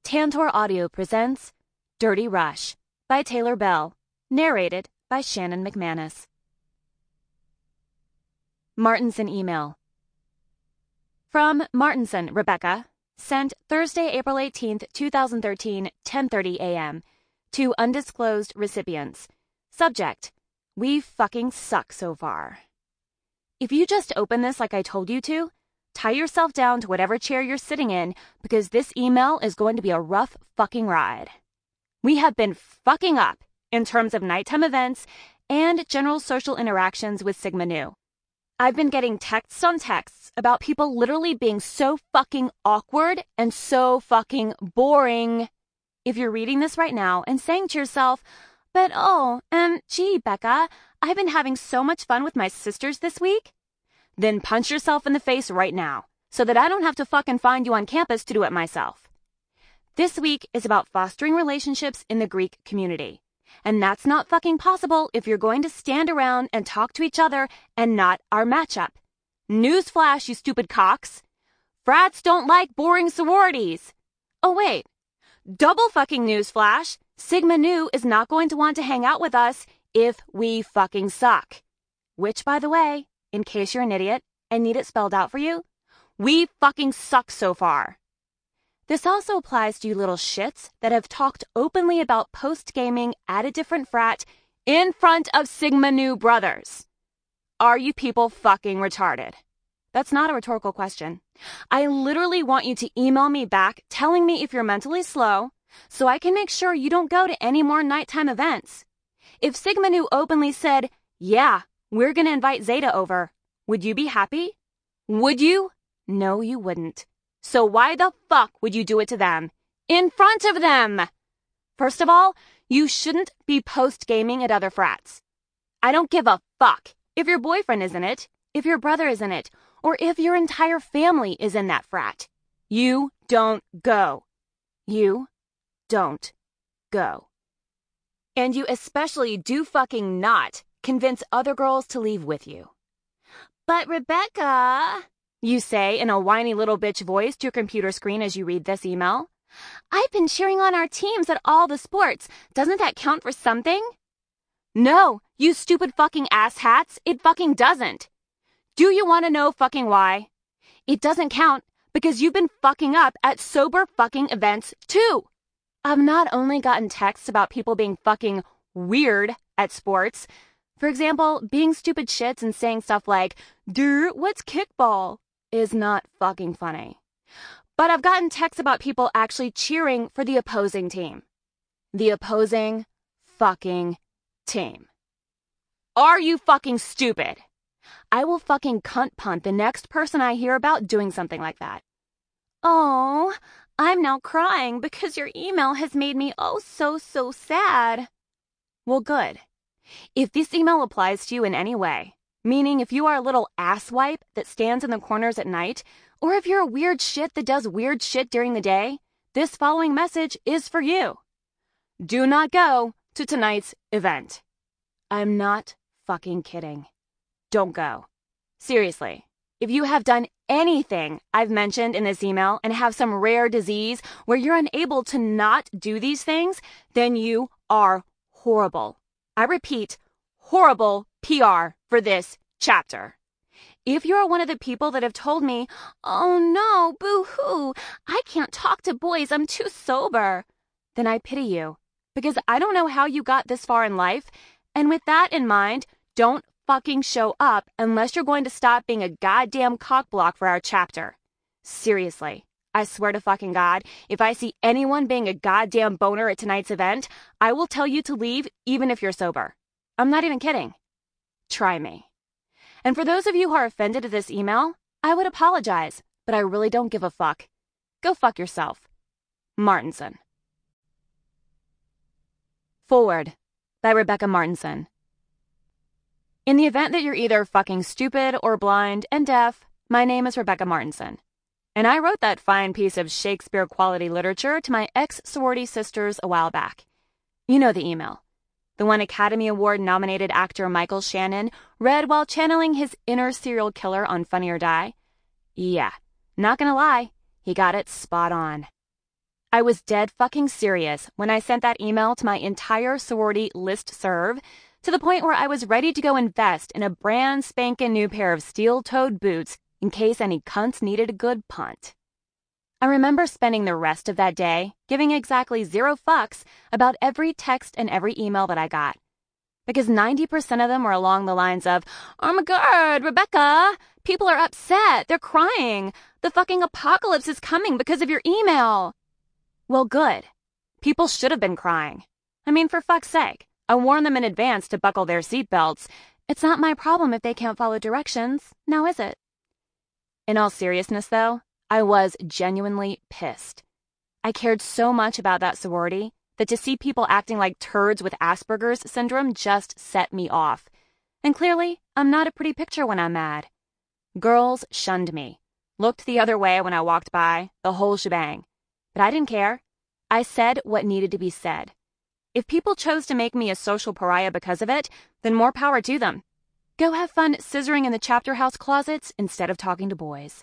Tantor Audio presents Dirty Rush by Taylor Bell, narrated by Shannon McManus. Martinson email. From Martinson, Rebecca, sent Thursday, April 18th, 2013, 10:30 a.m. to undisclosed recipients. Subject: We fucking suck so far. If you just open this like I told you to, tie yourself down to whatever chair you're sitting in because this email is going to be a rough fucking ride. We have been fucking up in terms of nighttime events and general social interactions with Sigma Nu. I've been getting texts on texts about people literally being so fucking awkward and so fucking boring. If you're reading this right now and saying to yourself, but gee, Becca, I've been having so much fun with my sisters this week, then punch yourself in the face right now so that I don't have to fucking find you on campus to do it myself. This week is about fostering relationships in the Greek community. And that's not fucking possible if you're going to stand around and talk to each other and not our matchup. Newsflash, you stupid cocks. Frats don't like boring sororities. Oh, wait. Double fucking newsflash. Sigma Nu is not going to want to hang out with us if we fucking suck. Which, by the way, in case you're an idiot and need it spelled out for you, we fucking suck so far. This also applies to you little shits that have talked openly about post-gaming at a different frat in front of Sigma Nu brothers. Are you people fucking retarded? That's not a rhetorical question. I literally want you to email me back telling me if you're mentally slow so I can make sure you don't go to any more nighttime events. If Sigma Nu openly said, yeah, we're going to invite Zeta over, would you be happy? Would you? No, you wouldn't. So why the fuck would you do it to them? In front of them! First of all, you shouldn't be post-gaming at other frats. I don't give a fuck if your boyfriend is in it, if your brother is in it, or if your entire family is in that frat. You don't go. You don't go. And you especially do fucking not convince other girls to leave with you. But Rebecca, you say in a whiny little bitch voice to your computer screen as you read this email, I've been cheering on our teams at all the sports. Doesn't that count for something? No, you stupid fucking asshats, it fucking doesn't. Do you want to know fucking why? It doesn't count because you've been fucking up at sober fucking events too. I've not only gotten texts about people being fucking weird at sports. For example, being stupid shits and saying stuff like, dude, what's kickball? Is not fucking funny. But I've gotten texts about people actually cheering for the opposing team. The opposing fucking team. Are you fucking stupid? I will fucking cunt punt the next person I hear about doing something like that. Oh, I'm now crying because your email has made me so sad. Well, good. If this email applies to you in any way, meaning if you are a little asswipe that stands in the corners at night, or if you're a weird shit that does weird shit during the day, this following message is for you. Do not go to tonight's event. I'm not fucking kidding. Don't go. Seriously, if you have done anything I've mentioned in this email and have some rare disease where you're unable to not do these things, then you are horrible. I repeat, horrible PR for this chapter. If you're one of the people that have told me, oh no, boo-hoo, I can't talk to boys, I'm too sober, then I pity you, because I don't know how you got this far in life, and with that in mind, don't fucking show up unless you're going to stop being a goddamn cockblock for our chapter. Seriously. I swear to fucking God, if I see anyone being a goddamn boner at tonight's event, I will tell you to leave even if you're sober. I'm not even kidding. Try me. And for those of you who are offended at this email, I would apologize, but I really don't give a fuck. Go fuck yourself. Martinson. Forward by Rebecca Martinson. In the event that you're either fucking stupid or blind and deaf, my name is Rebecca Martinson. And I wrote that fine piece of Shakespeare-quality literature to my ex-sorority sisters a while back. You know the email. The one Academy Award-nominated actor Michael Shannon read while channeling his inner serial killer on Funny or Die. Yeah, not gonna lie, he got it spot on. I was dead fucking serious when I sent that email to my entire sorority listserv, to the point where I was ready to go invest in a brand spanking new pair of steel-toed boots in case any cunts needed a good punt. I remember spending the rest of that day giving exactly 0 fucks about every text and every email that I got, because 90% of them were along the lines of, "Oh my God, Rebecca, people are upset, they're crying, the fucking apocalypse is coming because of your email." Well, good. People should have been crying. I mean, for fuck's sake, I warned them in advance to buckle their seatbelts. It's not my problem if they can't follow directions, now is it? In all seriousness, though, I was genuinely pissed. I cared so much about that sorority that to see people acting like turds with Asperger's syndrome just set me off. And clearly, I'm not a pretty picture when I'm mad. Girls shunned me, looked the other way when I walked by, the whole shebang. But I didn't care. I said what needed to be said. If people chose to make me a social pariah because of it, then more power to them. Go have fun scissoring in the chapter house closets instead of talking to boys.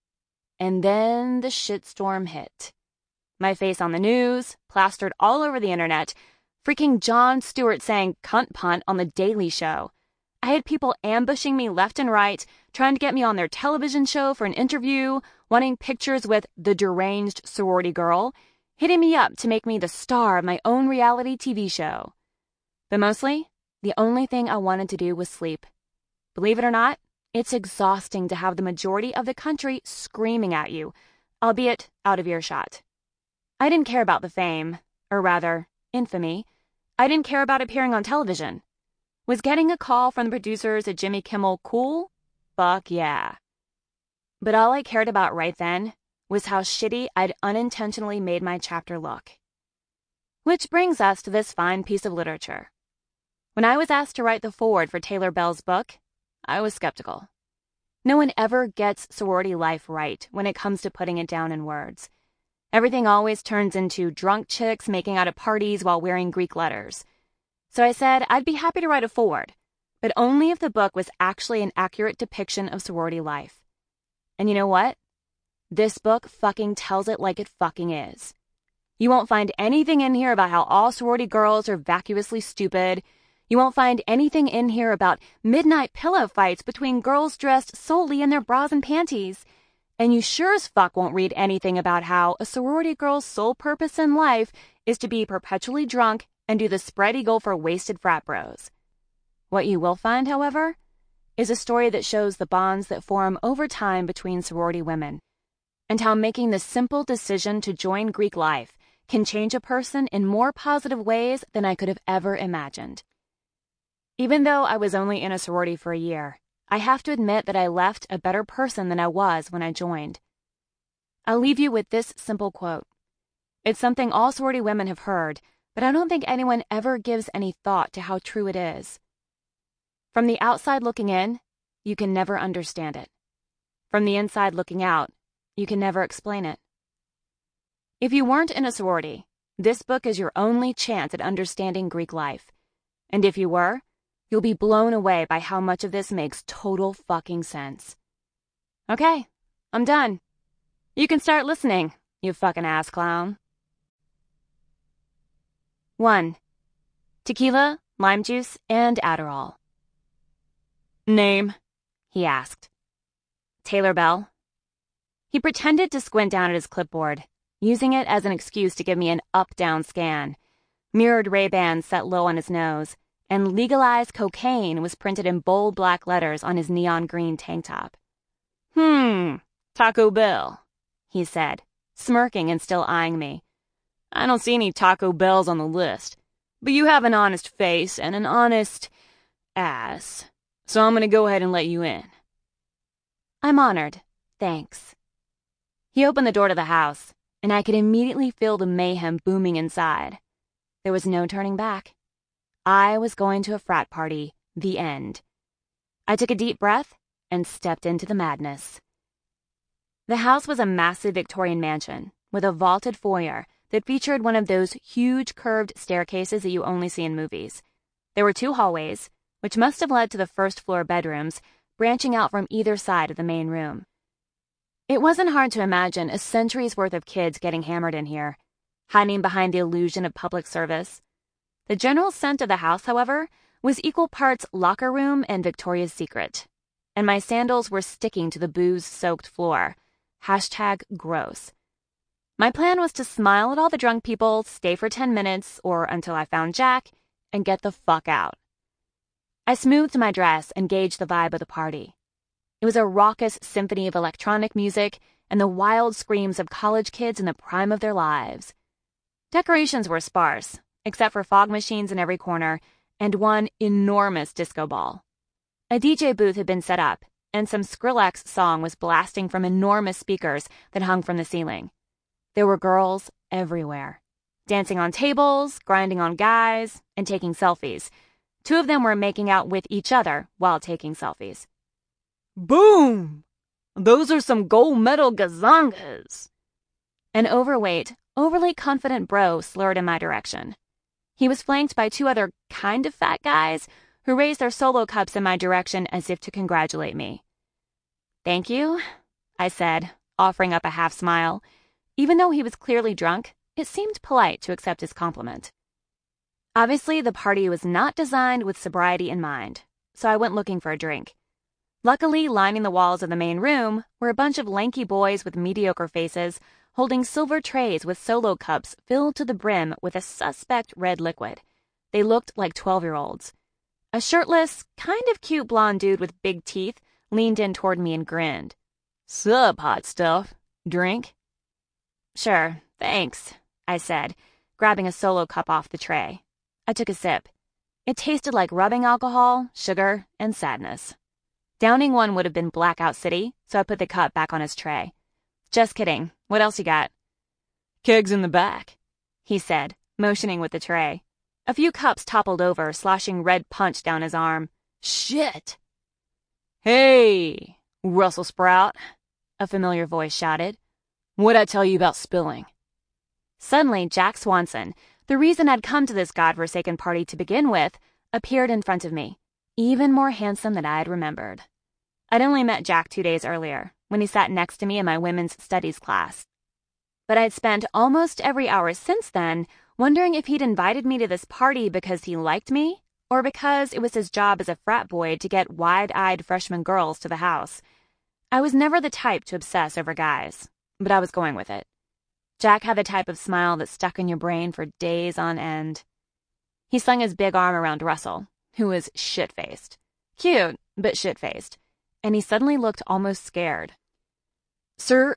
And then the shitstorm hit. My face on the news, plastered all over the internet, freaking Jon Stewart saying cunt punt on The Daily Show. I had people ambushing me left and right, trying to get me on their television show for an interview, wanting pictures with the deranged sorority girl, hitting me up to make me the star of my own reality TV show. But mostly, the only thing I wanted to do was sleep. Believe it or not, it's exhausting to have the majority of the country screaming at you, albeit out of earshot. I didn't care about the fame, or rather, infamy. I didn't care about appearing on television. Was getting a call from the producers at Jimmy Kimmel cool? Fuck yeah. But all I cared about right then was how shitty I'd unintentionally made my chapter look. Which brings us to this fine piece of literature. When I was asked to write the foreword for Taylor Bell's book, I was skeptical. No one ever gets sorority life right when it comes to putting it down in words. Everything always turns into drunk chicks making out at parties while wearing Greek letters. So I said I'd be happy to write a foreword, but only if the book was actually an accurate depiction of sorority life. And you know what? This book fucking tells it like it fucking is. You won't find anything in here about how all sorority girls are vacuously stupid. You won't find anything in here about midnight pillow fights between girls dressed solely in their bras and panties. And you sure as fuck won't read anything about how a sorority girl's sole purpose in life is to be perpetually drunk and do the spread eagle for wasted frat bros. What you will find, however, is a story that shows the bonds that form over time between sorority women, and how making the simple decision to join Greek life can change a person in more positive ways than I could have ever imagined. Even though I was only in a sorority for a year, I have to admit that I left a better person than I was when I joined. I'll leave you with this simple quote. It's something all sorority women have heard, but I don't think anyone ever gives any thought to how true it is. From the outside looking in, you can never understand it. From the inside looking out, you can never explain it. If you weren't in a sorority, this book is your only chance at understanding Greek life. And if you were, you'll be blown away by how much of this makes total fucking sense. Okay, I'm done. You can start listening, you fucking ass clown. 1. Tequila, lime juice, and Adderall. Name? He asked. Taylor Bell. He pretended to squint down at his clipboard, using it as an excuse to give me an up-down scan. Mirrored Ray-Bans set low on his nose, and legalized cocaine was printed in bold black letters on his neon green tank top. Taco Bell, he said, smirking and still eyeing me. I don't see any Taco Bells on the list, but you have an honest face and an honest ass, so I'm gonna go ahead and let you in. I'm honored, thanks. He opened the door to the house, and I could immediately feel the mayhem booming inside. There was no turning back. I was going to a frat party, the end. I took a deep breath and stepped into the madness. The house was a massive Victorian mansion with a vaulted foyer that featured one of those huge curved staircases that you only see in movies. There were 2 hallways, which must have led to the first-floor bedrooms, branching out from either side of the main room. It wasn't hard to imagine a century's worth of kids getting hammered in here. hiding behind the illusion of public service. The general scent of the house, however, was equal parts locker room and Victoria's Secret, and my sandals were sticking to the booze-soaked floor. #gross. My plan was to smile at all the drunk people, stay for 10 minutes or until I found Jack, and get the fuck out. I smoothed my dress and gauged the vibe of the party. It was a raucous symphony of electronic music and the wild screams of college kids in the prime of their lives. Decorations were sparse, except for fog machines in every corner and one enormous disco ball. A DJ booth had been set up, and some Skrillex song was blasting from enormous speakers that hung from the ceiling. There were girls everywhere, dancing on tables, grinding on guys, and taking selfies. 2 of them were making out with each other while taking selfies. Boom! Those are some gold medal gazongas. An overweight, overly confident bro slurred in my direction. He was flanked by 2 other kind of fat guys who raised their solo cups in my direction as if to congratulate me. Thank you, I said, offering up a half smile. Even though he was clearly drunk, it seemed polite to accept his compliment. Obviously, the party was not designed with sobriety in mind, so I went looking for a drink. Luckily, lining the walls of the main room were a bunch of lanky boys with mediocre faces holding silver trays with solo cups filled to the brim with a suspect red liquid. They looked like 12-year-olds. A shirtless, kind of cute blonde dude with big teeth leaned in toward me and grinned. "Sup, hot stuff? Drink?" "Sure, thanks," I said, grabbing a solo cup off the tray. I took a sip. It tasted like rubbing alcohol, sugar, and sadness. Downing one would have been blackout city, so I put the cup back on his tray. "Just kidding. What else you got?" "Kegs in the back," he said, motioning with the tray. A few cups toppled over, sloshing red punch down his arm. "Shit!" "Hey, Russell Sprout," a familiar voice shouted. "What'd I tell you about spilling?" Suddenly, Jack Swanson, the reason I'd come to this godforsaken party to begin with, appeared in front of me, even more handsome than I had remembered. I'd only met Jack 2 days earlier, when he sat next to me in my women's studies class. But I'd spent almost every hour since then wondering if he'd invited me to this party because he liked me, or because it was his job as a frat boy to get wide-eyed freshman girls to the house. I was never the type to obsess over guys, but I was going with it. Jack had the type of smile that stuck in your brain for days on end. He slung his big arm around Russell, who was shit-faced. Cute, but shit-faced. And he suddenly looked almost scared. "Sir,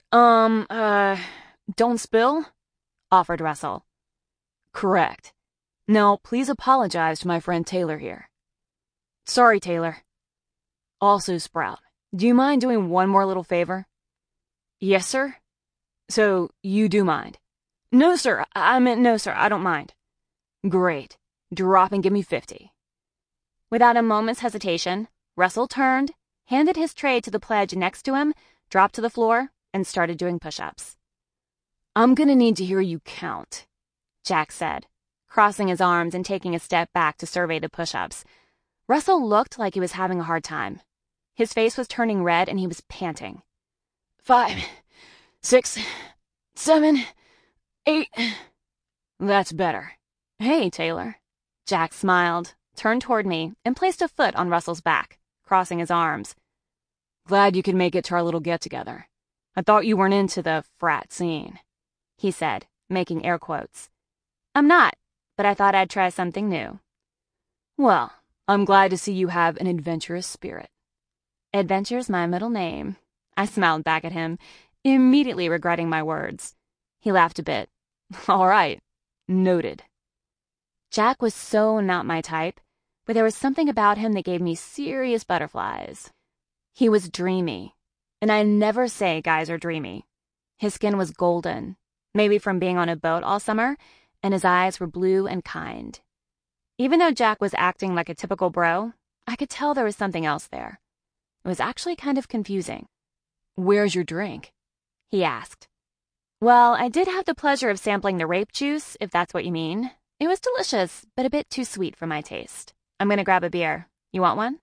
don't spill?" offered Russell. "Correct. Now, please apologize to my friend Taylor here." "Sorry, Taylor." "Also, Sprout, do you mind doing one more little favor?" "Yes, sir." "So, you do mind?" "No, sir. No, sir, I don't mind." "Great. Drop and give me 50. Without a moment's hesitation, Russell turned, handed his tray to the pledge next to him, dropped to the floor, and started doing push-ups. "I'm gonna need to hear you count," Jack said, crossing his arms and taking a step back to survey the push-ups. Russell looked like he was having a hard time. His face was turning red and he was panting. 5, 6, 7, 8. That's better. "Hey, Taylor." Jack smiled, turned toward me, and placed a foot on Russell's back, crossing his arms. "Glad you could make it to our little get-together. I thought you weren't into the frat scene," he said, making air quotes. "I'm not, but I thought I'd try something new." "Well, I'm glad to see you have an adventurous spirit." "Adventure's my middle name." I smiled back at him, immediately regretting my words. He laughed a bit. "All right. Noted." Jack was so not my type, but there was something about him that gave me serious butterflies. He was dreamy, and I never say guys are dreamy. His skin was golden, maybe from being on a boat all summer, and his eyes were blue and kind. Even though Jack was acting like a typical bro, I could tell there was something else there. It was actually kind of confusing. "Where's your drink?" he asked. Well, I did have the pleasure of sampling the rape juice, if that's what you mean. It was delicious, but a bit too sweet for my taste. I'm gonna grab a beer. You want one?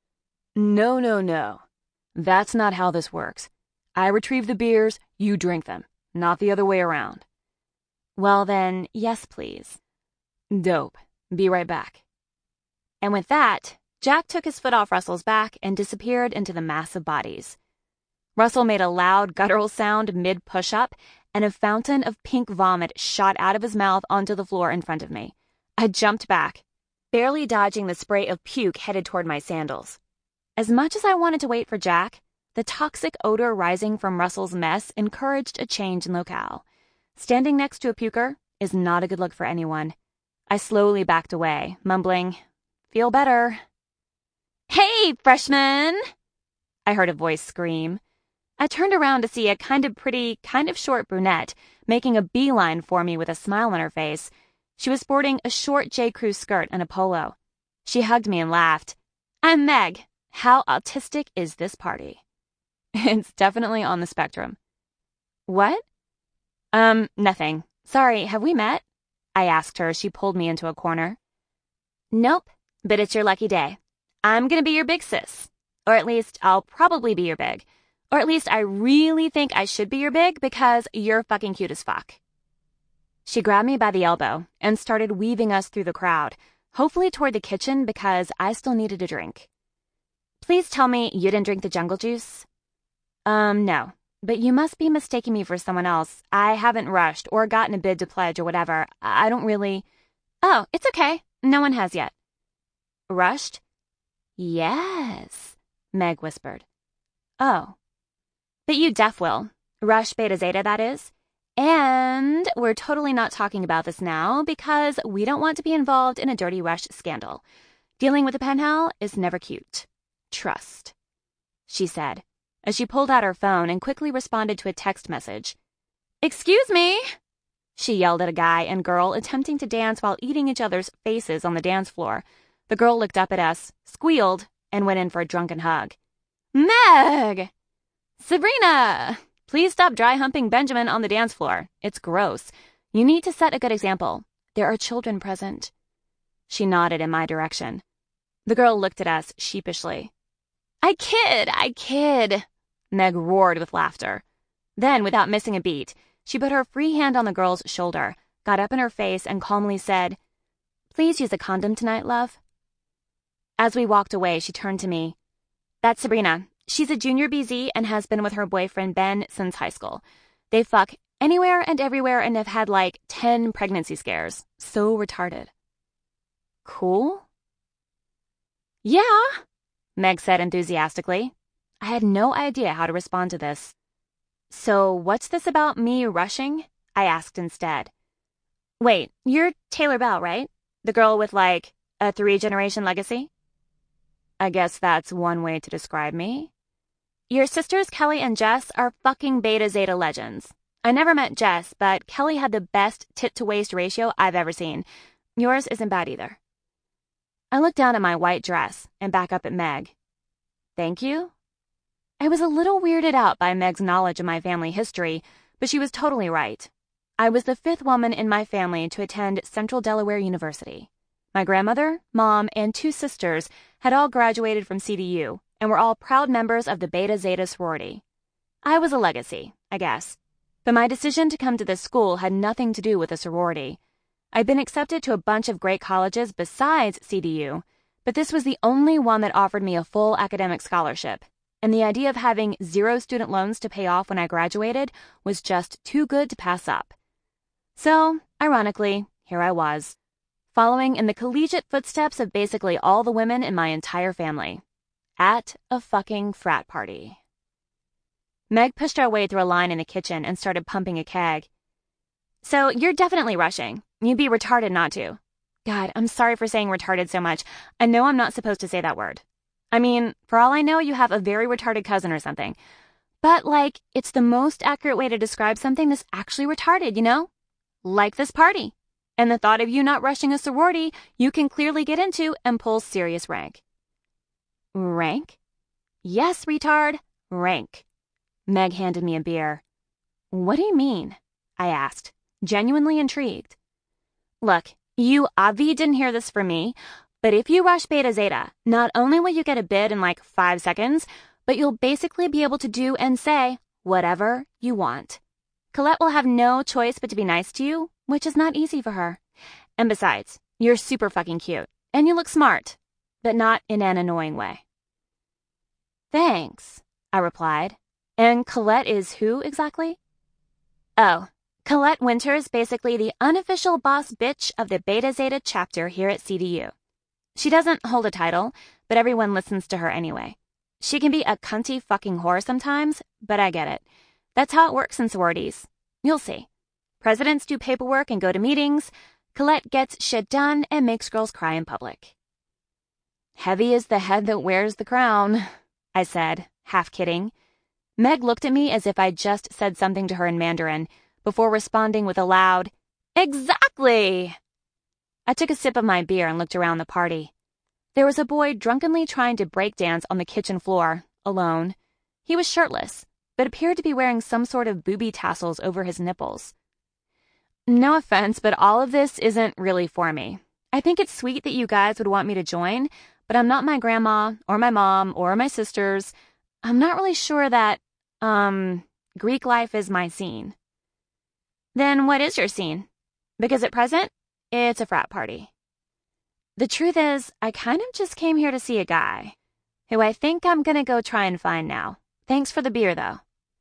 No. That's not how this works. I retrieve the beers, you drink them, not the other way around." Well then, yes please. Dope. Be right back. And with that, Jack took his foot off Russell's back and disappeared into the mass of bodies. Russell made a loud guttural sound mid-push-up, and a fountain of pink vomit shot out of his mouth onto the floor in front of me. I jumped back, barely dodging the spray of puke headed toward my sandals. As much as I wanted to wait for Jack, the toxic odor rising from Russell's mess encouraged a change in locale. Standing next to a puker is not a good look for anyone. I slowly backed away, mumbling, "Feel better." "Hey, freshman!" I heard a voice scream. I turned around to see a kind of pretty, kind of short brunette making a beeline for me with a smile on her face. She was sporting a short J. Crew skirt and a polo. She hugged me and laughed. "I'm Meg. How autistic is this party?" It's definitely on the spectrum. "What?" Nothing. Sorry, have we met?" I asked her as she pulled me into a corner. "Nope, but it's your lucky day. I'm gonna be your big sis. Or at least, I'll probably be your big. Or at least I really think I should be your big because you're fucking cute as fuck." She grabbed me by the elbow and started weaving us through the crowd, hopefully toward the kitchen because I still needed a drink. "Please tell me you didn't drink the jungle juice?" No. But you must be mistaking me for someone else. I haven't rushed or gotten a bid to pledge or whatever. I don't really... Oh, it's okay. No one has yet. Rushed? Yes, Meg whispered. Oh. But you def will. Rush Beta Zeta, that is. And we're totally not talking about this now because we don't want to be involved in a dirty rush scandal. Dealing with a pen pal is never cute. Trust, she said, as she pulled out her phone and quickly responded to a text message. "Excuse me," she yelled at a guy and girl attempting to dance while eating each other's faces on the dance floor. The girl looked up at us, squealed, and went in for a drunken hug. "Meg! Sabrina! Please stop dry humping Benjamin on the dance floor. It's gross. You need to set a good example. There are children present." She nodded in my direction. The girl looked at us sheepishly. I kid, Meg roared with laughter. Then, without missing a beat, she put her free hand on the girl's shoulder, got up in her face, and calmly said, "Please use a condom tonight, love." As we walked away, she turned to me. "That's Sabrina. She's a junior BZ and has been with her boyfriend Ben since high school. They fuck anywhere and everywhere and have had like 10 pregnancy scares. So retarded." Cool? Yeah, Meg said enthusiastically. I had no idea how to respond to this. "So what's this about me rushing?" I asked instead. "Wait, you're Taylor Bell, right? The girl with, like, a 3-generation legacy?" "I guess that's one way to describe me." "Your sisters Kelly and Jess are fucking Beta Zeta legends. I never met Jess, but Kelly had the best tit-to-waist ratio I've ever seen. Yours isn't bad either." I looked down at my white dress and back up at Meg. "Thank you?" I was a little weirded out by Meg's knowledge of my family history, but she was totally right. I was the 5th woman in my family to attend Central Delaware University. My grandmother, mom, and 2 sisters had all graduated from CDU and were all proud members of the Beta Zeta sorority. I was a legacy, I guess. But my decision to come to this school had nothing to do with a sorority. I'd been accepted to a bunch of great colleges besides CDU, but this was the only one that offered me a full academic scholarship, and the idea of having 0 student loans to pay off when I graduated was just too good to pass up. So, ironically, here I was, following in the collegiate footsteps of basically all the women in my entire family, at a fucking frat party. Meg pushed our way through a line in the kitchen and started pumping a keg. "So you're definitely rushing. You'd be retarded not to." God, I'm sorry for saying retarded so much. I know I'm not supposed to say that word. I mean, for all I know, you have a very retarded cousin or something. But, like, it's the most accurate way to describe something that's actually retarded, you know? Like this party. And the thought of you not rushing a sorority you can clearly get into and pull serious rank. Rank? Yes, retard. Rank. Meg handed me a beer. "What do you mean?" I asked, genuinely intrigued. "Look, you obvi didn't hear this from me, but if you rush Beta Zeta, not only will you get a bid in like 5 seconds, but you'll basically be able to do and say whatever you want. Colette will have no choice but to be nice to you, which is not easy for her. And besides, you're super fucking cute, and you look smart, but not in an annoying way. Thanks, I replied. And Colette is who exactly? Oh, Colette Winter's basically the unofficial boss bitch of the Beta Zeta chapter here at CDU. She doesn't hold a title, but everyone listens to her anyway. She can be a cunty fucking whore sometimes, but I get it. That's how it works in sororities. You'll see. Presidents do paperwork and go to meetings. Colette gets shit done and makes girls cry in public. Heavy is the head that wears the crown, I said, half kidding. Meg looked at me as if I'd just said something to her in Mandarin, before responding with a loud, "Exactly!" I took a sip of my beer and looked around the party. There was a boy drunkenly trying to break dance on the kitchen floor, alone. He was shirtless, but appeared to be wearing some sort of booby tassels over his nipples. No offense, but all of this isn't really for me. I think it's sweet that you guys would want me to join, but I'm not my grandma, or my mom, or my sisters. I'm not really sure that, Greek life is my scene. Then what is your scene? Because at present, it's a frat party. The truth is, I kind of just came here to see a guy, who I think I'm gonna go try and find now. Thanks for the beer, though.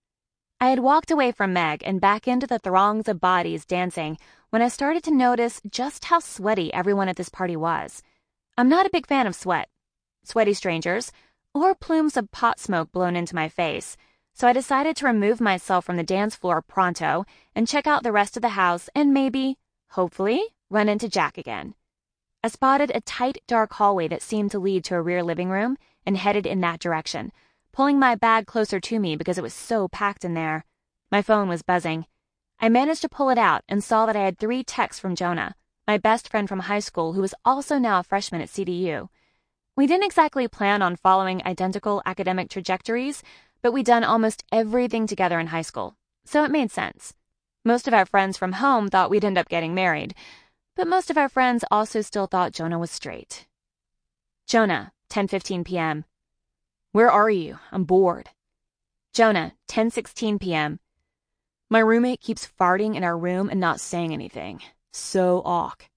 I had walked away from Meg and back into the throngs of bodies dancing when I started to notice just how sweaty everyone at this party was. I'm not a big fan of sweat, sweaty strangers, or plumes of pot smoke blown into my face, so I decided to remove myself from the dance floor pronto and check out the rest of the house and maybe, hopefully, run into Jack again. I spotted a tight, dark hallway that seemed to lead to a rear living room and headed in that direction, pulling my bag closer to me because it was so packed in there. My phone was buzzing. I managed to pull it out and saw that I had 3 texts from Jonah, my best friend from high school who was also now a freshman at CDU. We didn't exactly plan on following identical academic trajectories, but we'd done almost everything together in high school, so it made sense. Most of our friends from home thought we'd end up getting married, but most of our friends also still thought Jonah was straight. Jonah, 10:15 p.m. Where are you? I'm bored. Jonah, 10:16 p.m. My roommate keeps farting in our room and not saying anything. So awk.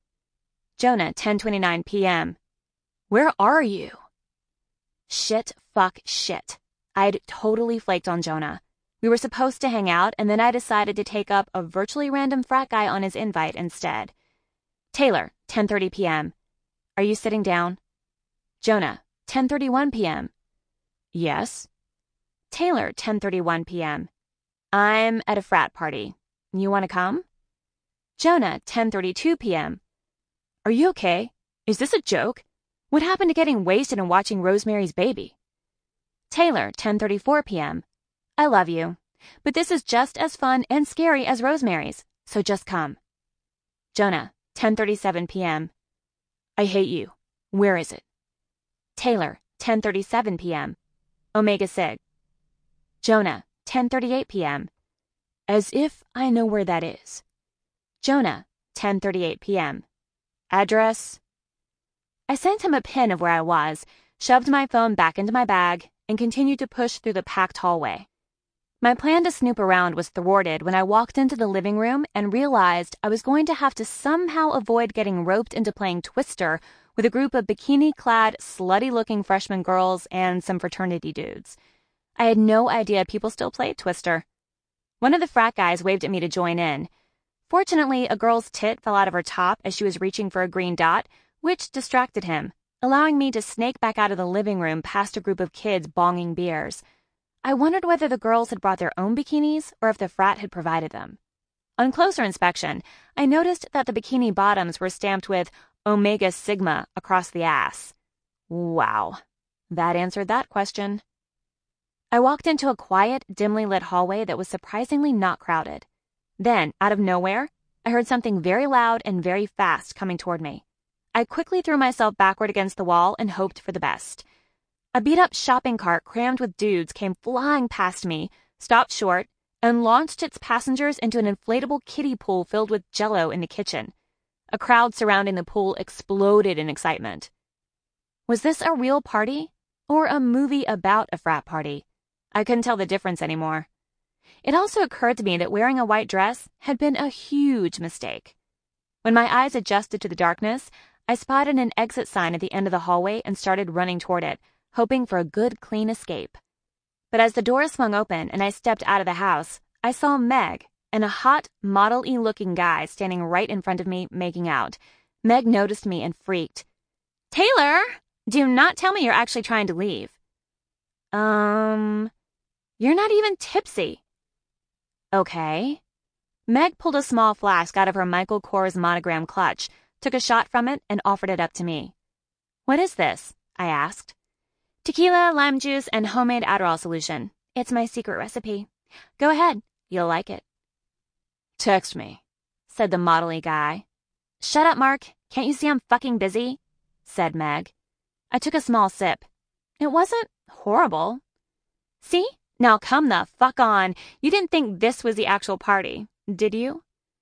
Jonah, 10:29 p.m. Where are you? Shit, fuck, shit. I'd totally flaked on Jonah. We were supposed to hang out, and then I decided to take up a virtually random frat guy on his invite instead. Taylor, 10:30 p.m. Are you sitting down? Jonah, 10:31 p.m. Yes. Taylor, 10:31 p.m. I'm at a frat party. You want to come? Jonah, 10:32 p.m. Are you okay? Is this a joke? What happened to getting wasted and watching Rosemary's Baby? Taylor, 10:34 p.m. I love you, but this is just as fun and scary as Rosemary's, so just come. Jonah, 10:37 p.m. I hate you. Where is it? Taylor, 10:37 p.m. Omega Sig. Jonah, 10:38 p.m. As if I know where that is. Jonah, 10:38 p.m. Address? I sent him a pin of where I was, shoved my phone back into my bag, and continued to push through the packed hallway. My plan to snoop around was thwarted when I walked into the living room and realized I was going to have to somehow avoid getting roped into playing Twister with a group of bikini-clad, slutty-looking freshman girls and some fraternity dudes. I had no idea people still played Twister. One of the frat guys waved at me to join in. Fortunately, a girl's tit fell out of her top as she was reaching for a green dot, which distracted him, allowing me to snake back out of the living room past a group of kids bonging beers. I wondered whether the girls had brought their own bikinis or if the frat had provided them. On closer inspection, I noticed that the bikini bottoms were stamped with Omega Sigma across the ass. Wow, that answered that question. I walked into a quiet, dimly lit hallway that was surprisingly not crowded. Then, out of nowhere, I heard something very loud and very fast coming toward me. I quickly threw myself backward against the wall and hoped for the best. A beat-up shopping cart crammed with dudes came flying past me, stopped short, and launched its passengers into an inflatable kiddie pool filled with Jell-O in the kitchen. A crowd surrounding the pool exploded in excitement. Was this a real party or a movie about a frat party? I couldn't tell the difference anymore. It also occurred to me that wearing a white dress had been a huge mistake. When my eyes adjusted to the darkness, I spotted an exit sign at the end of the hallway and started running toward it, hoping for a good, clean escape. But as the door swung open and I stepped out of the house, I saw Meg and a hot, model-y looking guy standing right in front of me making out. Meg noticed me and freaked. "Taylor, do not tell me you're actually trying to leave." You're not even tipsy." "Okay." Meg pulled a small flask out of her Michael Kors monogram clutch, took a shot from it, and offered it up to me. "What is this?" I asked. "Tequila, lime juice, and homemade Adderall solution. It's my secret recipe. Go ahead, you'll like it." "Text me," said the modelly guy. "Shut up, Mark. Can't you see I'm fucking busy?" said Meg. I took a small sip. It wasn't horrible. "See? Now come the fuck on. You didn't think this was the actual party, did you?"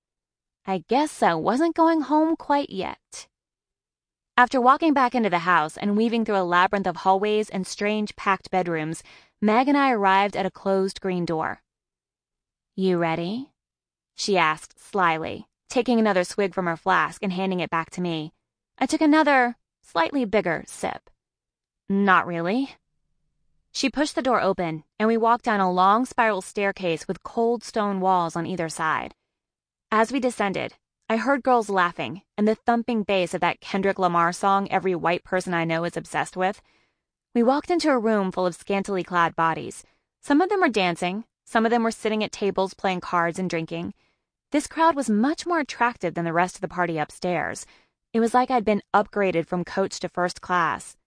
I guess I wasn't going home quite yet. After walking back into the house and weaving through a labyrinth of hallways and strange packed bedrooms, Meg and I arrived at a closed green door. "You ready?" she asked slyly, taking another swig from her flask and handing it back to me. I took another, slightly bigger sip. "Not really." She pushed the door open, and we walked down a long spiral staircase with cold stone walls on either side. As we descended, I heard girls laughing and the thumping bass of that Kendrick Lamar song every white person I know is obsessed with. We walked into a room full of scantily clad bodies. Some of them were dancing, some of them were sitting at tables playing cards and drinking. This crowd was much more attractive than the rest of the party upstairs. It was like I'd been upgraded from coach to first class.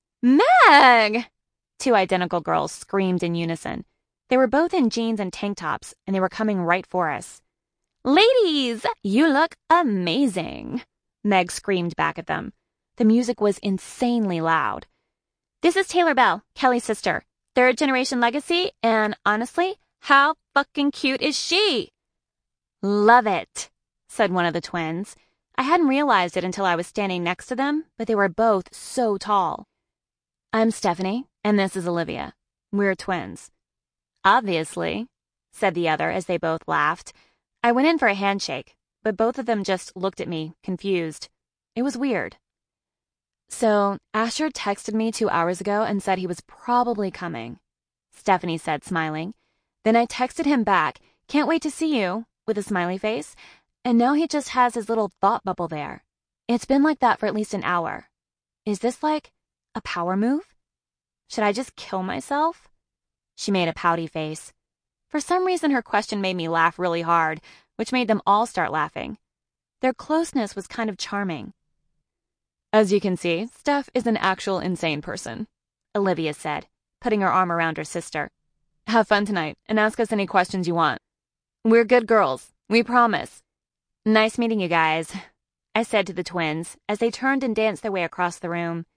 "Meg!" Two identical girls screamed in unison. They were both in jeans and tank tops, and they were coming right for us. "Ladies, you look amazing," Meg screamed back at them. The music was insanely loud. "This is Taylor Bell, Kelly's sister. Third-generation legacy, and honestly, how fucking cute is she?" "Love it," said one of the twins. I hadn't realized it until I was standing next to them, but they were both so tall. "I'm Stephanie, and this is Olivia. We're twins." "Obviously," said the other as they both laughed. I went in for a handshake, but both of them just looked at me, confused. It was weird. "So, Asher texted me 2 hours ago and said he was probably coming," Stephanie said, smiling. "Then I texted him back, 'Can't wait to see you,' with a smiley face, and now he just has his little thought bubble there. It's been like that for at least an hour. Is this like a power move? Should I just kill myself?" She made a pouty face. For some reason, her question made me laugh really hard, which made them all start laughing. Their closeness was kind of charming. "As you can see, Steph is an actual insane person," Olivia said, putting her arm around her sister. "Have fun tonight and ask us any questions you want. We're good girls, we promise." "Nice meeting you guys," I said to the twins as they turned and danced their way across the room.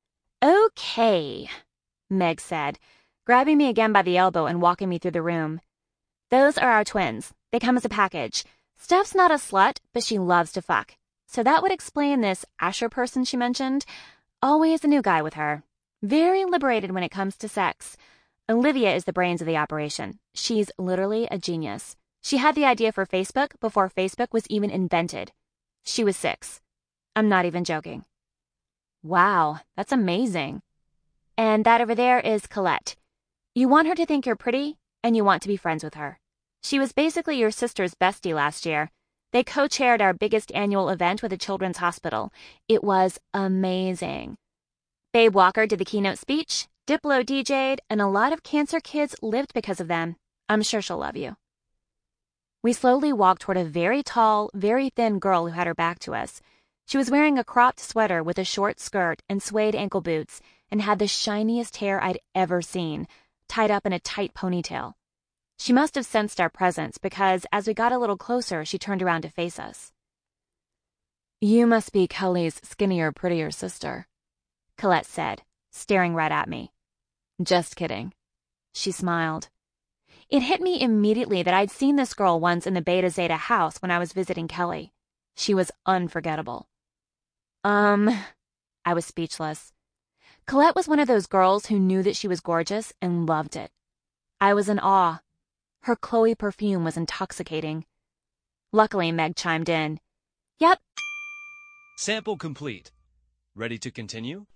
"Okay," Meg said, grabbing me again by the elbow and walking me through the room. "Those are our twins. They come as a package. Steph's not a slut, but she loves to fuck. So that would explain this Asher person she mentioned. Always a new guy with her. Very liberated when it comes to sex. Olivia is the brains of the operation. She's literally a genius. She had the idea for Facebook before Facebook was even invented. She was 6. I'm not even joking." "Wow, that's amazing." "And that over there is Colette. You want her to think you're pretty, and you want to be friends with her. She was basically your sister's bestie last year. They co-chaired our biggest annual event with a children's hospital. It was amazing. Babe Walker did the keynote speech, Diplo DJ'd, and a lot of cancer kids lived because of them. I'm sure she'll love you." We slowly walked toward a very tall, very thin girl who had her back to us. She was wearing a cropped sweater with a short skirt and suede ankle boots, and had the shiniest hair I'd ever seen, tied up in a tight ponytail. She must have sensed our presence because, as we got a little closer, she turned around to face us. "You must be Kelly's skinnier, prettier sister," Colette said, staring right at me. "Just kidding." She smiled. It hit me immediately that I'd seen this girl once in the Beta Zeta house when I was visiting Kelly. She was unforgettable. I was speechless. Colette was one of those girls who knew that she was gorgeous and loved it. I was in awe. Her Chloe perfume was intoxicating. Luckily, Meg chimed in. Yep. Sample complete. Ready to continue?